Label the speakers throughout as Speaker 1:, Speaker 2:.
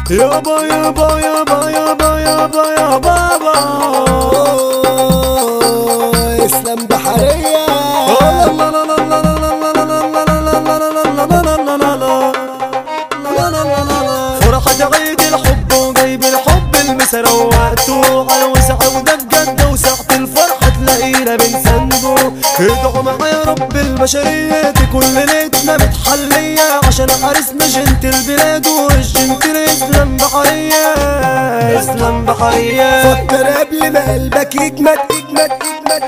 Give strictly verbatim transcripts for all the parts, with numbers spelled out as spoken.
Speaker 1: يابا يابا يابا يابا يابا يا بابا
Speaker 2: اسلام بحرية.
Speaker 1: فرحة عيد الحب وجايب الحب المسرة ووقته على وسعة ودقة وسعة الفرحة تلاقينا بنسنده. ادعوا معايا يا رب البشرية كل ليلتنا متحلية عشان عرسنا جنت البلاد والجنت الاسلام بحرية. اسلام بحرية.
Speaker 2: فكر قبل ما قلبك يجمد يجمد يجمد.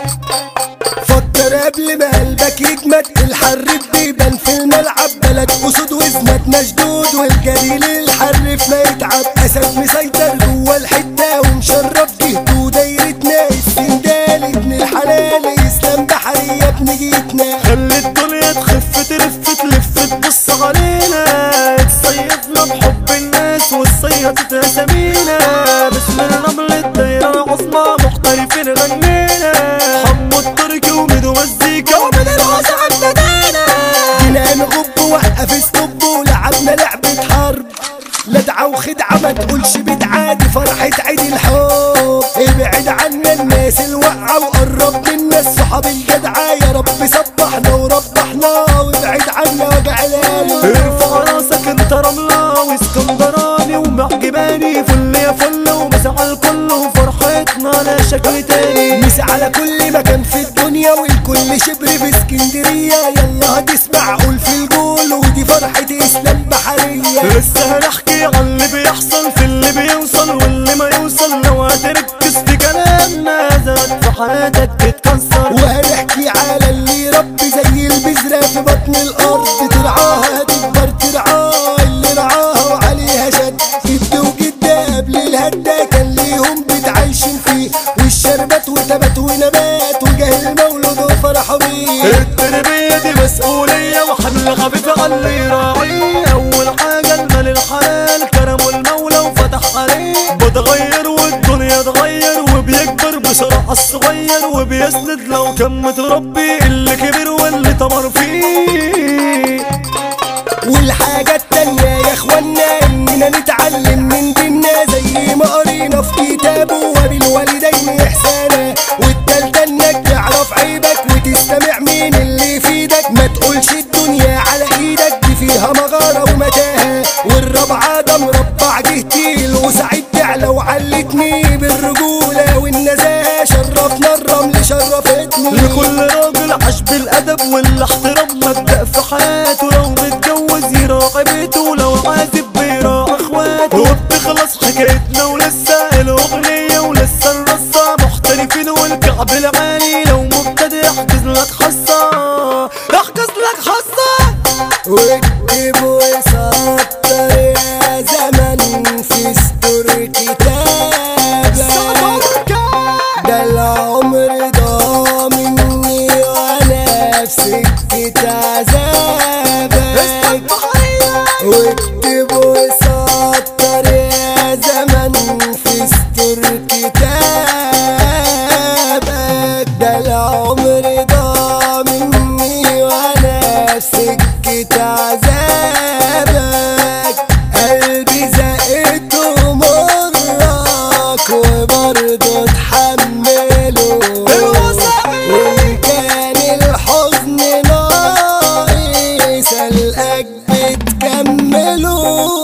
Speaker 2: فكر قبل ما قلبك يجمد. الحرب بيبان في الملعب بلد اسود وزنتنا جدود والجليل الحرف ما يتعب. اسد مسيطر جوا الحته ومشرف جهته ودايرتنا. السندال ابن الحلال اسلام بحرية ابن جيتنا.
Speaker 1: خلي الدنيا تخف تلف تلف تبص علينا. تصيفنا بحب الناس والصياد تسمينا. باسم الرمل الدايرة العظمى محترفين غنينا. حمو التركي وميدو مزيكا ومن الوسع ابتدينا.
Speaker 2: جينا نغب وقف ستوب ولعبنا لعبة حرب. لدعة وخدعة ما تقولش بدعة دي فرحة عيد الحب. ابعد عنا الناس الوقعة وقرب منا الصحاب الجدعة. يا رب صبحنا وربحنا وابعد عنا وجع القلب.
Speaker 1: ارفع راسك انت رملة واسكندراني ومعجباني. فل يا فل ومسع الكل وفرحتنا لا شكل تاني.
Speaker 2: مسا على كل مكان في الدنيا والكل شبر في اسكندرية. يلا هتسمع قول في الجول ودي فرحة اسلام بحرية.
Speaker 1: لسه هنحكي عن اللي بيحصل في اللي بيوصل واللي ما يوصل. لو هتركز في كلامنا زاد في حياتك تتكسر.
Speaker 2: وهنحكي على اللي ربي زي البذرة في بطن الارض. ترعاها تكبر ترعاها اللي رعاها وعليها شد. جد وجدة قبل الهدى كان ليهم بتعيشين فيه. والشربات وتبات ونبات وجه المولود وفرحوا بيه.
Speaker 1: التربية دي مسؤولية وحمل خفيف على اللي يراعيه. أول حاجة المال الحلال كرمه المولى وفتح عليه. بتغير والدنيا تغير وبيكبر بسرعة الصغير وبيسند لو كان متربي اللي كبر واللي طمر فيه.
Speaker 2: والحاجة التانية يا اخوانا اننا نتعلم من ديننا زي ما قرينا في كتابه وبالوالدين احسانا. والتالتة انك تعرف عيبك وتستمع مين اللي يفيدك. ما تقولش الدنيا على ايدك دي فيها مغارة ومتاهة. والرابعة ده مربع جهتيل وسعيد تعلى وعلتني بالرجولة والنزاهة. شرفنا الرمل شرفتني.
Speaker 1: لكل راجل عاش بالادب والاحترام مبدأ في حياته. لو متجوز يراعي بيته ولو عازب بيراعي اخواته. وبتخلص حكايتنا ولسه الاغنية ولسه الرصة محترفين والكعب العالي. لو مبتدئ احجز لك حصة احجز لك حصة.
Speaker 2: واكتب وسطر يا زمن في سطور كتابك. ده العمر ضامني وانا في سكة عذابك. واكتب وسطر يا زمن في سطور كتابك. ده العمر ضامني وانا في سكة عذابك. قلبي زقته مرك وبرضه اتحمله. وان كان الحزن ناقص القاك بتكمله.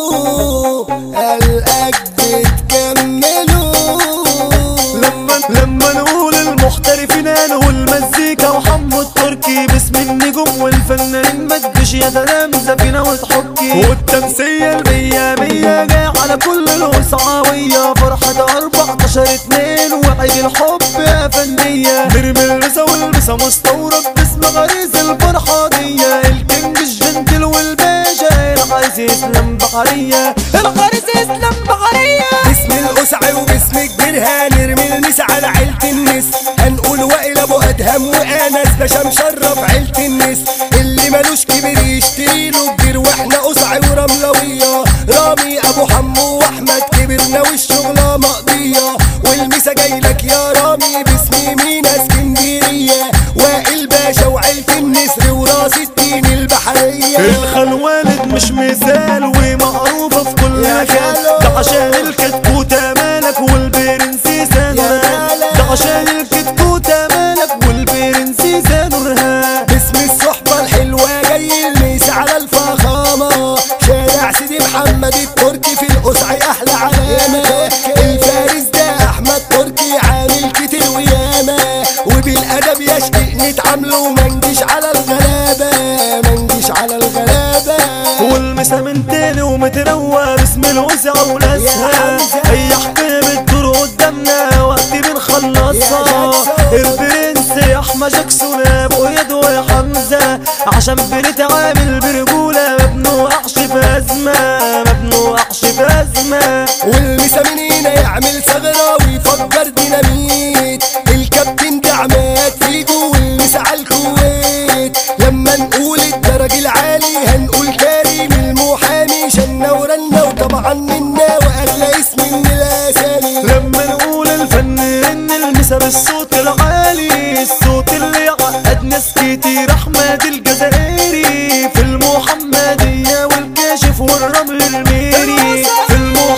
Speaker 2: القاك بتكمله.
Speaker 1: لما لما نقول المحترفين نقول المزيكا وحمو التركي. باسم النجوم والفنانين ما تجيش يا تلامذة فينا وتحكي. والتمثيل المية مية جاي على كل الوسعاوية. فرحة أربعتاشر اتنين وعيد الحب يا فنية. نرمي المسا والمسا مستورد باسم غريز الفرحة دي. الكينج الجنتل والباشا العريس اسلام بحرية. العريس اسلام بحرية.
Speaker 2: باسم القسعي وباسم كبيرها نرمي المسا على عيلة النس. هنقول وائل ابو ادهم وانس باشا مشرف عيلة النس. اللي ملوش كبير يشتري له كبير واحنا قسعي ورملوية. رامي ابو حمو واحمد كبرنا والشغلة مقضية. والمسا جايلك يا رامي باسم مينا اسكندرية. وائل باشا وعيلة النسر وراس الدين البحرية.
Speaker 1: الخال والد مش مثال ومعروفة في كل مكان. عشان الكتكوتة مالك والبرنسيسة نورها، ده عشان الكتكوتة مالك والبرنسيسة نورها.
Speaker 2: باسم الصحبة الحلوة جاي الميس على الفخامة، شارع سيدي محمد التركي في القصعي أحلى علامة. الفارس ده أحمد تركي عامل كتير وياما، وبالأدب يشقي نتعامله منجيش على الغلابة، منجيش على الغلابة.
Speaker 1: والمسا من تاني ومتروى باسم الوسع وناسها، أي حكاية بتدور قدامنا وقت بنخلصها. البرنس يا أحمد جاكسون أبو يدو يا حمزة، عشان بنتعامل برجولة ما بنوقعش في أزمة، ما بنوقعش في أزمة.
Speaker 2: والمسا من هنا يعمل ثغرة ويفجر ديناميت، الكابتن ده عماد فيجو والمسا على الكويت. لما نقول الدرج العالي هنقول كريم المحامي، شنا ورنا وطبعا منا واغلى اسم من الاسامي.
Speaker 1: لما نقول الفنان المسا بالصوت العالي، الصوت اللي عقد ناس كتير، احمد الجزائري في المحمدية والكاشف والرمل الميري، في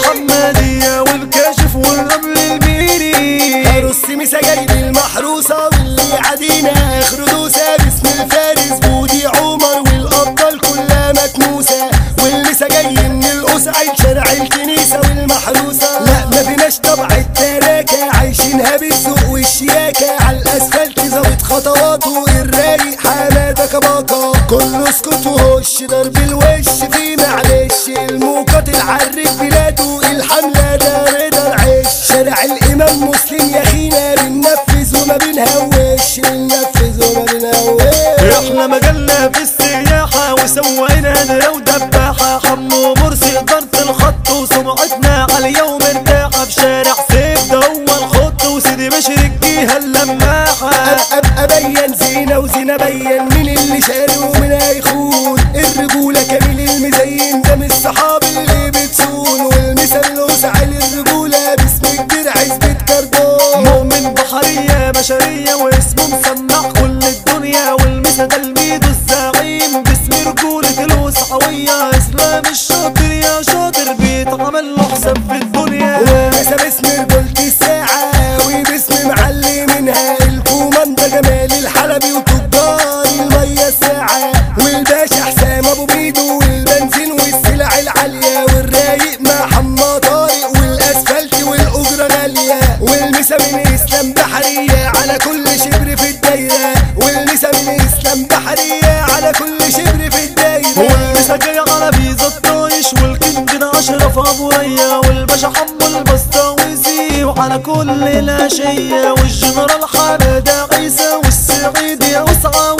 Speaker 1: المحمدية والكاشف والرمل الميري.
Speaker 2: هرص مسا جايب المحروسة واللي عدينا اخر دوسة، باسم الفارس بودي عمر والابطال كلها مكنوسة. والمسا جاي من القصعي شارع الكنيسة والمحروسة، لا ما فيناش طبع التراكة، عايشينها بالذوق والشياكة. على الاسفلت ظابط خطواته الرايق حمادة كباكا، كله اسكت وهش ضرب الوش في معلش. المقاتل عرف بلاده الحملة ده رضا العيش، شارع الامام مسلم يا خينا بننفذ وما بنهوش، بننفذ وما بنهوش.
Speaker 1: احنا مجالنا في السياحة وسوينا هنا ودباحة، حمو مرسي إدارة الخط وسمعتنا على اليوم مرتاحة. في شارع سيف ده هو الخط وسيدي بشر الجهة اللماحة.
Speaker 2: ابقى ابين زينة وزينة بين مين اللي شاري ومين هيخون، الرجولة كامل المزين ده من الصحاب اللي بتسون. والمثل الوسع للرجولة باسم كبير عزبة كردون،
Speaker 1: مؤمن بحرية بشرية واسمه مسمع كل الدنيا. والمسا ده الميدو الزعيم باسم رجولة الوسعوية، اسلام الشاطر يا شاطر بيتعمل له حساب في الدنيا.
Speaker 2: ومسا باسم رجولة الساعة وباسم معلي منها الكوماندا جمال الحلبي وتجار المية الساعة. والباشا حسام ابو بيدو والبنزين والسلع العالية، والرايق مع حما طارق والاسفلت والاجرة غالية. والمسا من اسلام بحرية على كل شبر في الدايرة، والمسا من اسلام بحرية على كل شبر في الدايرة.
Speaker 1: والمسا جاي على بيزا الطايش والكينج ده اشرف ابو ريا، والباشا حمو البسطاويسي وعلى كل الاشية، والجنرال حمادة عيسى والسعيد يا وسعة